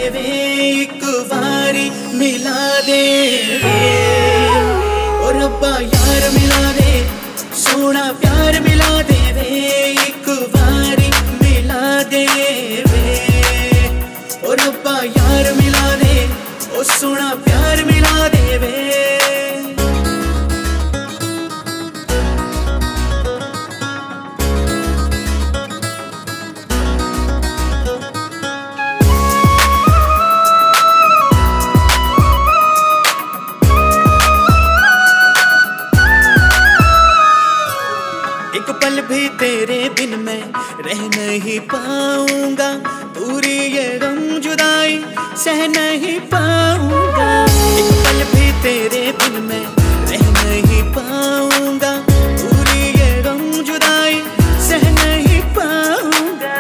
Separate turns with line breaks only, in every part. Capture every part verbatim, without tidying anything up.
वे एक बारी मिला दे वे। ओ रब्बा यार मिला दे, सोना प्यार मिला दे वे एक बारी मिला दे वे। ओ रब्बा यार मिला दे, ओ सोना प्यार मिला दे वे। एक पल भी तेरे बिन मैं रह नहीं पाऊंगा, दूरी ये गम जुदाई सह नहीं पाऊंगा। एक पल भी तेरे बिन मैं रह नहीं पाऊंगा, दूरी ये गम जुदाई सह नहीं पाऊंगा।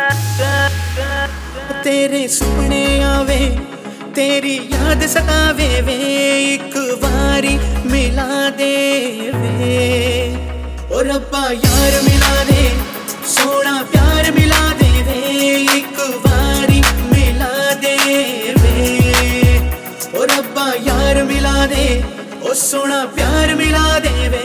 तेरे सुपने आवे, तेरी याद सतावे वे एक बारी मिला दे वे। ओ रब्बा यार मिला दे, सोना प्यार मिला दे वे एक बारी मिला दे वे। ओ रब्बा यार मिला दे, ओ सोना प्यार मिला दे वे।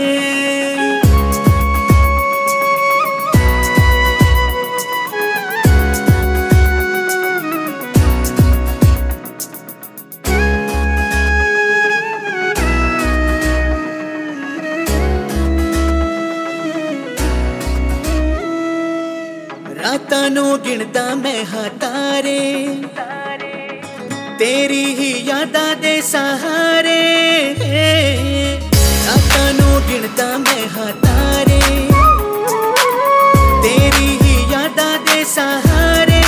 रातां नूं गिणदा मैं हां तारे, तेरी ही यादां दे सहारे। रातां नूं गिणदा मैं हां तारे, तेरी ही यादां दे सहारे।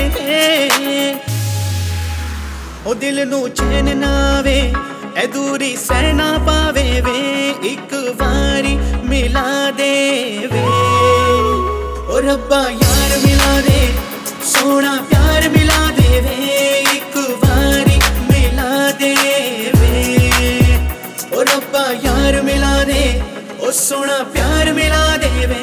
ओ दिल नूं चैन ना आवे, ए दूरी सह ना पावे वे एक बारी मिला दे वे। ओ रब्बा यार मिला दे, सोना प्यार मिला दे वे एक बारी मिला दे वे। ओ रब्बा यार मिला दे, ओ सोना प्यार मिला दे वे।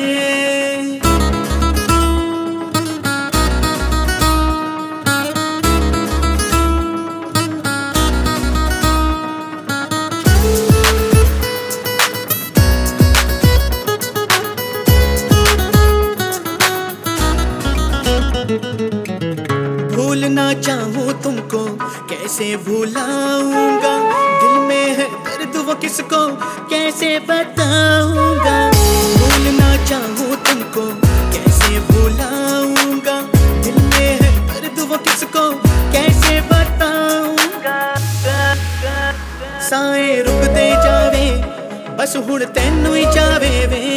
भूलना चाहूँ तुमको कैसे भुलाऊंगा, दिल में है दर्द वो किसको कैसे बताऊंगा। भूलना चाहूँ तुमको कैसे भुलाऊंगा, दिल में है दर्द वो किसको कैसे बताऊंगा। साए रुक दे जावे, बस हुण तैनू ही चावे वे